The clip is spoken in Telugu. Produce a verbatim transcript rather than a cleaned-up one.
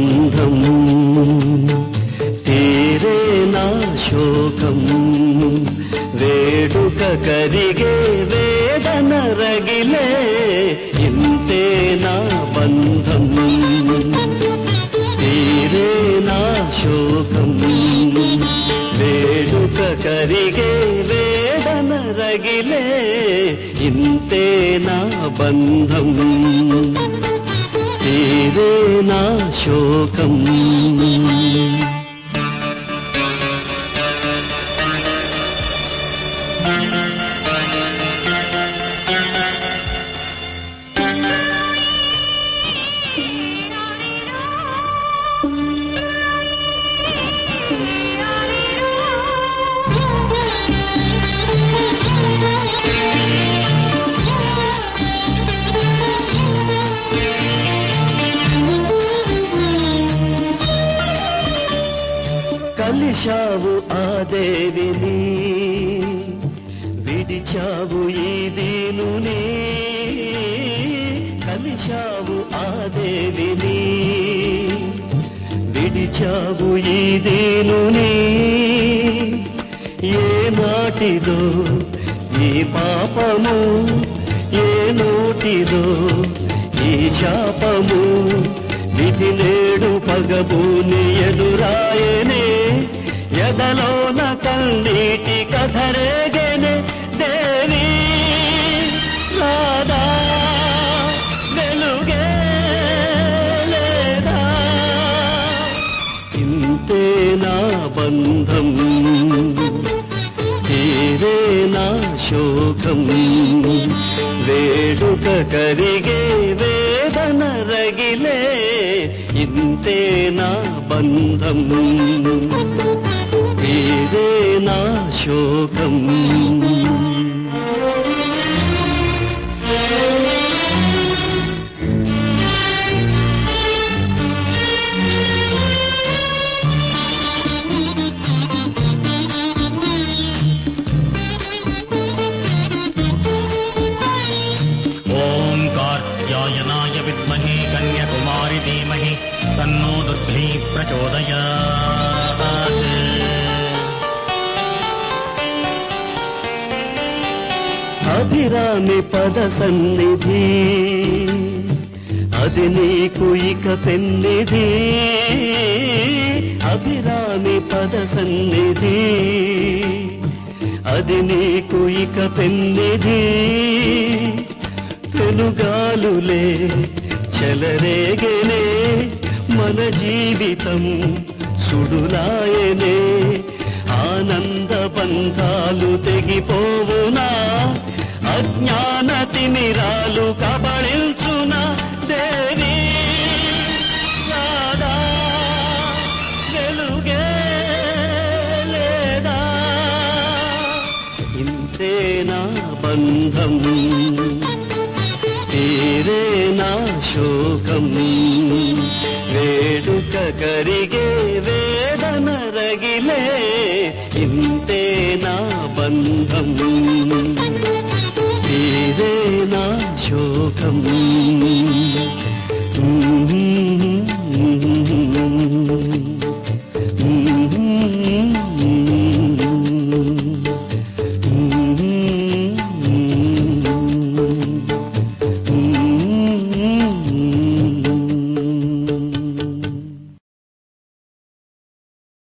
బంధం తీరే నా శోకం వేడుక కరిగే వేదన రగిలే ఇంతే నా బంధం తీరే నా శోకం వేడుక కరిగే వేదన రగిలే ఇంతే నా బంధం తీరే నా శోకం కలిశావు ఆ దేవిని విడిచావు ఈ దీనుని కలిశావు ఆ దేవిని విడిచావు ఈ దీనుని ఏ నాటిదో ఈ పాపము ఏ నోటిదో ఈ శాపము విధి నేడు పగబూని ఎదురాయనే ఎదలోన కన్నీటి కథరేగేనే దేవి రాధా వెలుగే లేదా ఇంతే నా బంధం తీరే నా శోకం వేడుక కరిగే వేదన రగిలే ఇంతే నా బంధం తీరే నా శోకం यायनाय विद्महे कन्याकुमारी धीमहि तन्नो दुर्भिः प्रचोदयात् అభిరామి పద సన్నిధి అది నీకు ఇక పెన్నిధి అభిరామి పద సన్నిధి అది నీకు ఇక పెన్నిధి పెనుగాలులే చెలరేగేనే మన జీవితం సుడులాయనే ఆనంద బంధాలు తెగిపోవునా అజ్ఞాన తిమిరాలు కబళించునా దేవి రాధా వెలుగే లేదా ఇంతే నా బంధం తీరే నా శోకం వేడుక కరిగే వేదన రగిలే ఇంతే నా బంధం తీరే నా శోకం